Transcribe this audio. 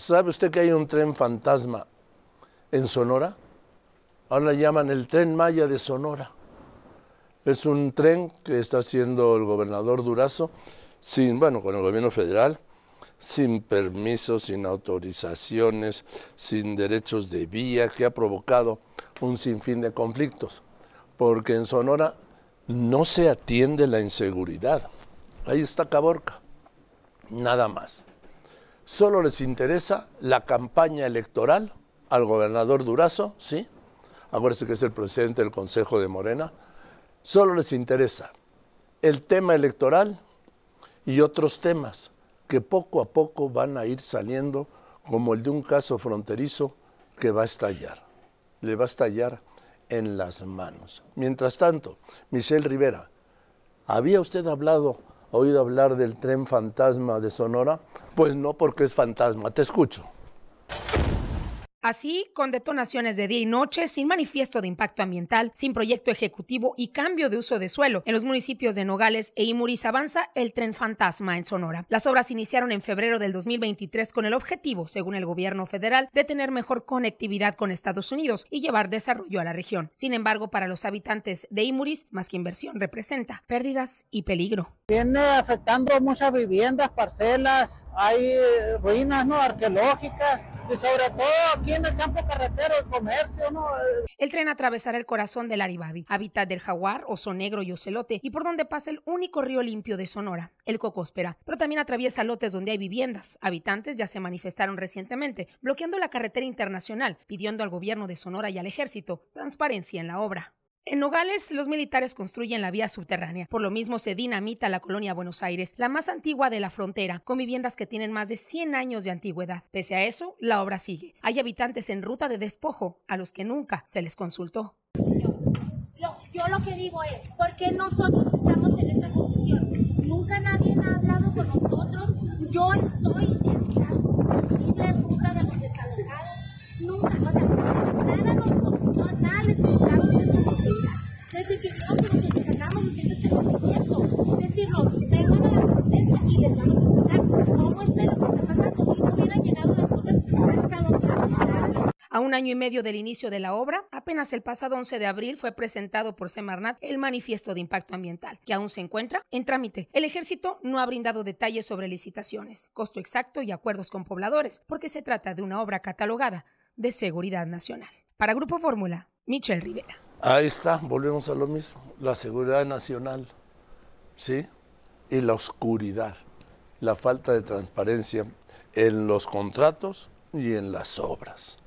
¿Sabe usted que hay un tren fantasma en Sonora? Ahora le llaman el Tren Maya de Sonora. Es un tren que está haciendo el gobernador Durazo, con el gobierno federal, sin permisos, sin autorizaciones, sin derechos de vía, que ha provocado un sinfín de conflictos, porque en Sonora no se atiende la inseguridad. Ahí está Caborca, nada más. Solo les interesa la campaña electoral al gobernador Durazo, ¿sí? Acuérdense que es el presidente del Consejo de Morena. Solo les interesa el tema electoral y otros temas que poco a poco van a ir saliendo, como el de un caso fronterizo que va a estallar. Le va a estallar en las manos. Mientras tanto, Michelle Rivera, ¿había usted oído hablar del tren fantasma de Sonora? Pues no, porque es fantasma. Te escucho. Así, con detonaciones de día y noche, sin manifiesto de impacto ambiental, sin proyecto ejecutivo y cambio de uso de suelo, en los municipios de Nogales e Imuris avanza el tren fantasma en Sonora. Las obras iniciaron en febrero del 2023 con el objetivo, según el gobierno federal, de tener mejor conectividad con Estados Unidos y llevar desarrollo a la región. Sin embargo, para los habitantes de Imuris, más que inversión, representa pérdidas y peligro. Viene afectando muchas viviendas, parcelas, hay ruinas, ¿no?, arqueológicas, y sobre todo aquí en el campo carretero, el comercio, ¿no? El tren atravesará el corazón del Aribabi, hábitat del jaguar, oso negro y ocelote, y por donde pasa el único río limpio de Sonora, el Cocóspera. Pero también atraviesa lotes donde hay viviendas. Habitantes ya se manifestaron recientemente, bloqueando la carretera internacional, pidiendo al gobierno de Sonora y al ejército transparencia en la obra. En Nogales, los militares construyen la vía subterránea. Por lo mismo, se dinamita la colonia Buenos Aires, la más antigua de la frontera, con viviendas que tienen más de 100 años de antigüedad. Pese a eso, la obra sigue. Hay habitantes en ruta de despojo, a los que nunca se les consultó. Yo lo que digo es, ¿por qué nosotros estamos en esta posición? Nunca nadie ha hablado con nosotros. Yo estoy en la posible ruta de los desalojados. Nunca, nada nos consultó, nada les buscamos de su posibilidad. Desde que nosotros andamos haciendo este movimiento, decirnos, vengan a la presidencia y les vamos a explicar cómo es lo que está pasando. Si no hubieran llegado las cosas, han estado claras. A un año y medio del inicio de la obra, apenas el pasado 11 de abril fue presentado por Semarnat el manifiesto de impacto ambiental, que aún se encuentra en trámite. El ejército no ha brindado detalles sobre licitaciones, costo exacto y acuerdos con pobladores, porque se trata de una obra catalogada de seguridad nacional. Para Grupo Fórmula, Michelle Rivera. Ahí está, volvemos a lo mismo, la seguridad nacional, ¿sí? Y la oscuridad, la falta de transparencia en los contratos y en las obras.